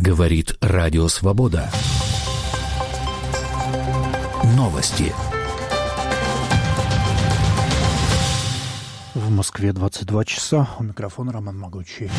Говорит Радио Свобода. Новости. В Москве 22 часа. У микрофона Роман Могучий.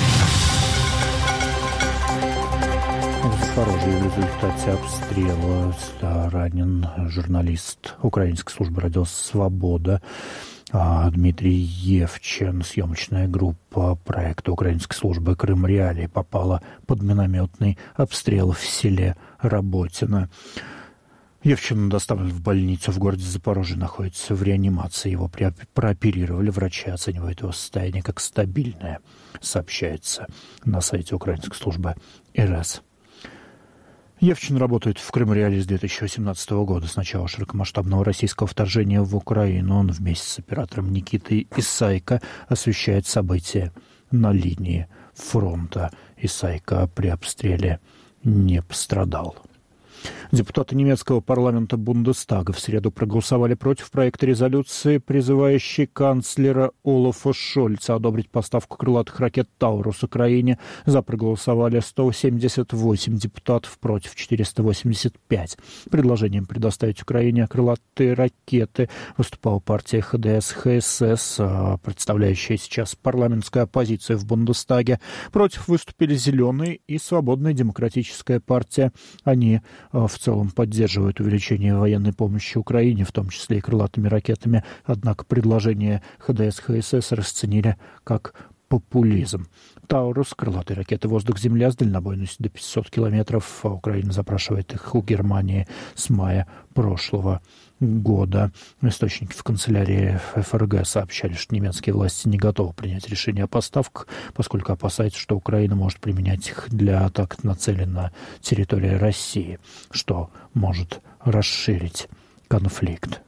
В Запорожье в результате обстрела ранен журналист украинской службы «Радио Свобода» Дмитрий Евчин. Съемочная группа проекта украинской службы «Крым Реалии» попала под минометный обстрел в селе Работино. Евчин доставлен в больницу в городе Запорожье, находится в реанимации. Его прооперировали. Врачи оценивают его состояние как стабильное, сообщается на сайте украинской службы РС. Евчин работает в Крым Реалии с 2018 года. С начала широкомасштабного российского вторжения в Украину он вместе с оператором Никитой Исайко освещает события на линии фронта. Исайко при обстреле не пострадал. Депутаты немецкого парламента Бундестага в среду проголосовали против проекта резолюции, призывающей канцлера Олафа Шольца одобрить поставку крылатых ракет «Таурус» Украине. За проголосовали 178 депутатов, против 485. Предложением предоставить Украине крылатые ракеты выступала партия ХДС-ХСС, представляющая сейчас парламентскую оппозицию в Бундестаге. Против выступили «Зеленые» и «Свободная демократическая партия». Они в целом поддерживают увеличение военной помощи Украине, в том числе и крылатыми ракетами. Однако предложение ХДС-ХСС расценили как популизм. «Таурус» — крылатые ракеты «Воздух-Земля» с дальнобойностью до 500 километров. Украина запрашивает их у Германии с мая прошлого года. Источники в канцелярии ФРГ сообщали, что немецкие власти не готовы принять решение о поставках, поскольку опасаются, что Украина может применять их для атак, нацеленных на территории России, что может расширить конфликт.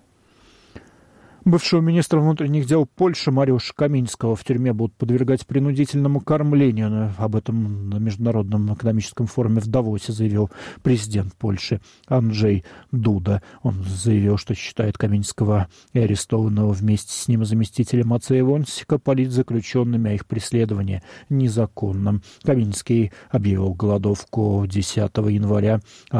Бывшего министра внутренних дел Польши Мариусza Каминского в тюрьме будут подвергать принудительному кормлению. Об этом на Международном экономическом форуме в Давосе заявил президент Польши Анджей Дуда. Он заявил, что считает Каминского и арестованного вместе с ним заместителя Мацея Вонсика политзаключенными, а их преследование незаконным. Каминский объявил голодовку 10 января,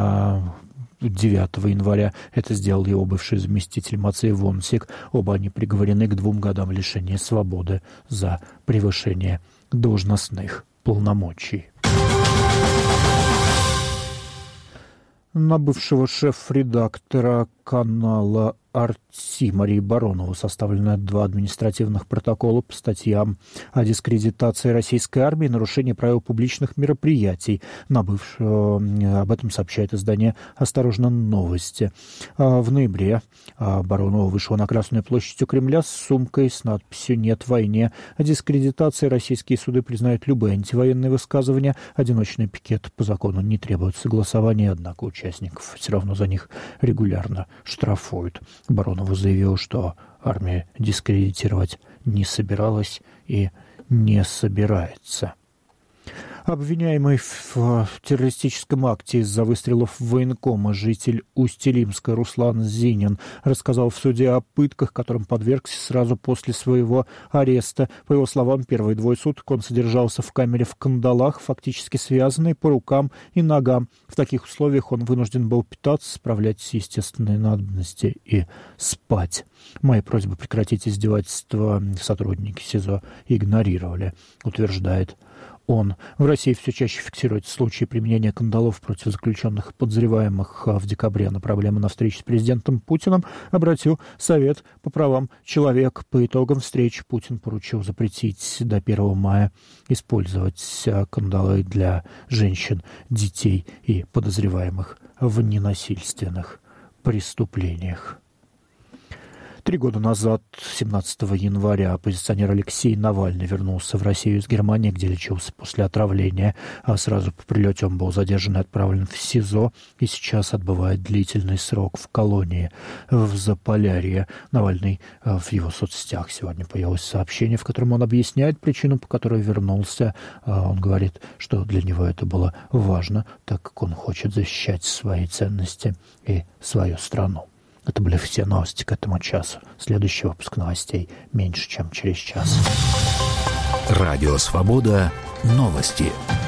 9 января это сделал его бывший заместитель Мацей Вонсик. Оба они приговорены к 2 годам лишения свободы за превышение должностных полномочий. На бывшего шеф-редактора канала «Арти» Марии Баронову составлены 2 административных протокола по статьям о дискредитации российской армии и нарушении правил публичных мероприятий. Об этом сообщает издание «Осторожно, новости». В ноябре Баронова вышла на Красную площадь у Кремля с сумкой с надписью «Нет войне». О дискредитации российские суды признают любые антивоенные высказывания. Одиночный пикет по закону не требует согласования, однако участников все равно за них регулярно штрафуют. Баронова заявила, что армия дискредитировать не собиралась и не собирается. Обвиняемый в террористическом акте из-за выстрелов в военкома житель Усть-Илимска Руслан Зинин рассказал в суде о пытках, которым подвергся сразу после своего ареста. По его словам, первые 2 суток он содержался в камере в кандалах, фактически связанный по рукам и ногам. В таких условиях он вынужден был питаться, справлять естественные надобности и спать. Мои просьбы прекратить издевательства сотрудники СИЗО игнорировали, утверждает он. В России все чаще фиксируются случаи применения кандалов против заключенных и подозреваемых. В декабре на проблему на встрече с президентом Путиным обратил Совет по правам человека. По итогам встречи Путин поручил запретить до 1 мая использовать кандалы для женщин, детей и подозреваемых в ненасильственных преступлениях. 3 года назад, 17 января, оппозиционер Алексей Навальный вернулся в Россию из Германии, где лечился после отравления. А сразу по прилете он был задержан и отправлен в СИЗО, и сейчас отбывает длительный срок в колонии в Заполярье. Навальный в его соцсетях сегодня появилось сообщение, в котором он объясняет причину, по которой вернулся. Он говорит, что для него это было важно, так как он хочет защищать свои ценности и свою страну. Это были все новости к этому часу. Следующий выпуск новостей меньше, чем через час. Радио «Свобода». Новости.